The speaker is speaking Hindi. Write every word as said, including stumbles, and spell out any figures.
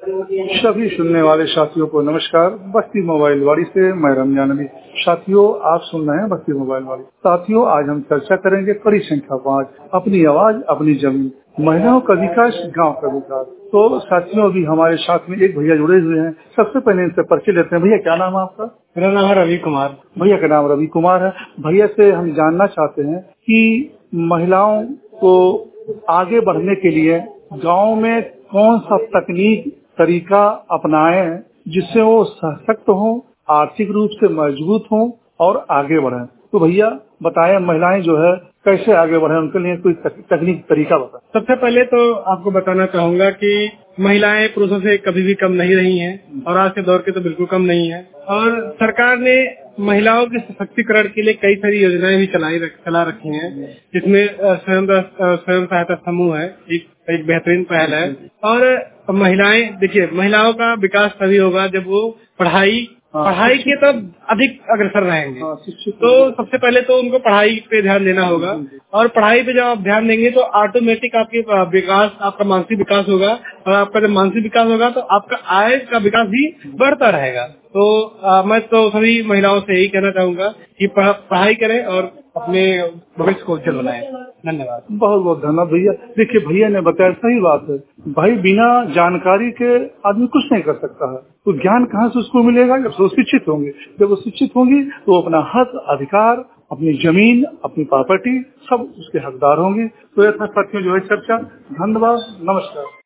सभी सुनने वाले साथियों को नमस्कार। बस्ती मोबाइल वाड़ी से मैं रमजान अली। साथियों, आप सुन रहे हैं बस्ती मोबाइल वाड़ी। साथियों, आज हम चर्चा करेंगे कड़ी संख्या पाँच, अपनी आवाज अपनी जमीन, महिलाओं का विकास गांव का विकास। तो साथियों, अभी हमारे साथ में एक भैया जुड़े हुए हैं। सबसे पहले इनसे परिचय लेते हैं। भैया, क्या नाम है आपका? मेरा नाम है रवि कुमार। भैया का नाम रवि कुमार है। भैया से हम जानना चाहते हैं कि महिलाओं को आगे बढ़ने के लिए गांव में कौन सा तकनीक तरीका अपनाएं जिससे वो सशक्त हों, आर्थिक रूप से मजबूत हों और आगे बढ़ें। तो भैया बताएं, महिलाएं जो है कैसे आगे बढ़ें, उनके लिए कोई तकनीक तरीका बताएं। सबसे पहले तो आपको बताना चाहूंगा कि महिलाएं पुरुषों से कभी भी कम नहीं रही हैं और आज के दौर के तो बिल्कुल कम नहीं है। और सरकार ने महिलाओं के सशक्तिकरण के लिए कई सारी योजनाएं भी चलाई चला रखी हैं, जिसमें स्वयं स्वयं सहायता समूह है, एक एक बेहतरीन पहल है। और महिलाएं, देखिए, महिलाओं का विकास तभी होगा जब वो पढ़ाई पढ़ाई की तरफ अधिक अग्रसर रहेंगे। तो सबसे पहले तो उनको पढ़ाई पे ध्यान देना होगा, और पढ़ाई पे जब आप ध्यान देंगे तो ऑटोमेटिक आपके विकास, आपका मानसिक विकास होगा, और आपका जब मानसिक विकास होगा तो आपका आय का विकास भी बढ़ता रहेगा। तो आ, मैं तो सभी महिलाओं से यही कहना चाहूंगा कि पढ़ाई करें और अपने भविष्य को उज्जवल बनाएं। धन्यवाद। बहुत बहुत धन्यवाद भैया। देखिए, भैया ने बताया, सही बात है भाई, बिना जानकारी के आदमी कुछ नहीं कर सकता है। तो ज्ञान कहाँ से उसको मिलेगा? जब वो शिक्षित होंगे। जब वो शिक्षित होंगी तो वो अपना हक, अधिकार, अपनी जमीन, अपनी प्रॉपर्टी सब उसके हकदार होंगे। तो ऐसा साथियों जो है चर्चा। धन्यवाद, नमस्कार।